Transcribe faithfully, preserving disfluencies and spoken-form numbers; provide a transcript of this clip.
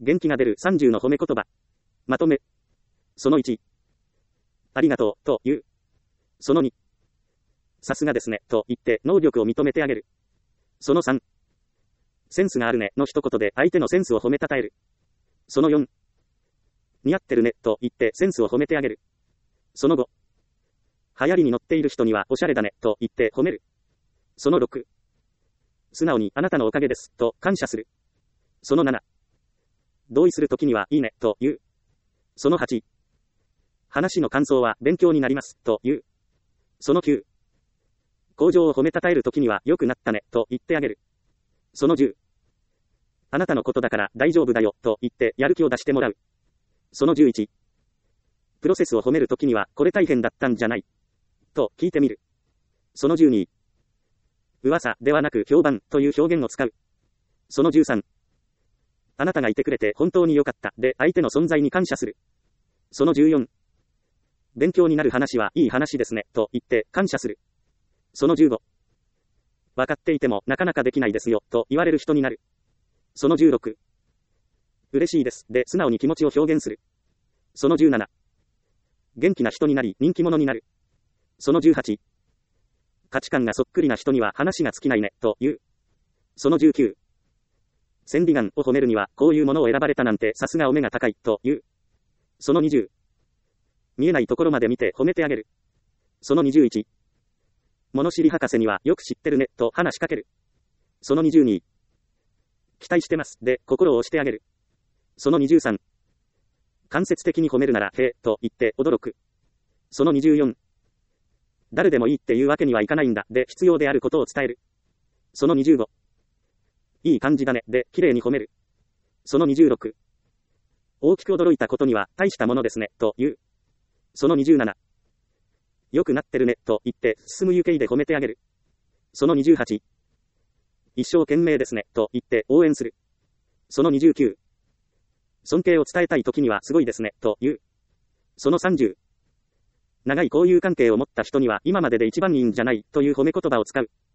元気が出るさんじゅうの褒め言葉。まとめ。そのいち。ありがとう、と言う。そのに。さすがですね、と言って能力を認めてあげる。そのさん。センスがあるね、の一言で相手のセンスを褒めたたえる。そのよん。似合ってるね、と言ってセンスを褒めてあげる。そのご。流行りに乗っている人にはおしゃれだね、と言って褒める。そのろく。素直にあなたのおかげです、と感謝する。そのなな。同意するときにはいいね、と言う。そのはち。話の感想は勉強になります、と言う。そのきゅう。向上を褒めたたえるときには良くなったね、と言ってあげる。そのじゅう。あなたのことだから大丈夫だよ、と言ってやる気を出してもらう。そのじゅういち。プロセスを褒めるときにはこれ大変だったんじゃないと聞いてみる。そのじゅうに。噂ではなく評判という表現を使う。そのじゅうさん。あなたがいてくれて本当に良かったで相手の存在に感謝する。そのじゅうよん。勉強になる話はいい話ですねと言って感謝する。そのじゅうご。分かっていてもなかなかできないですよと言われる人になる。そのじゅうろく。嬉しいですで素直に気持ちを表現する。そのじゅうなな。元気な人になり人気者になる。そのじゅうはち。価値観がそっくりな人には話が尽きないねと言う。そのじゅうきゅう。千里眼を褒めるにはこういうものを選ばれたなんてさすがお目が高いと言う。そのにじゅう。見えないところまで見て褒めてあげる。そのにじゅういち。物知り博士にはよく知ってるねと話しかける。そのにじゅうに。期待してますで心を押してあげる。そのにじゅうさん。間接的に褒めるならへえと言って驚く。そのにじゅうよん。誰でもいいっていうわけにはいかないんだで必要であることを伝える。そのにじゅうご。いい感じだねで綺麗に褒める。そのにじゅうろく。大きく驚いたことには大したものですねと言う。そのにじゅうなな。良くなってるねと言って進むゆけいで褒めてあげる。そのにじゅうはち。一生懸命ですねと言って応援する。そのにじゅうきゅう。尊敬を伝えたい時にはすごいですねと言う。そのさんじゅう。長い交友関係を持った人には今までで一番いいんじゃないという褒め言葉を使う。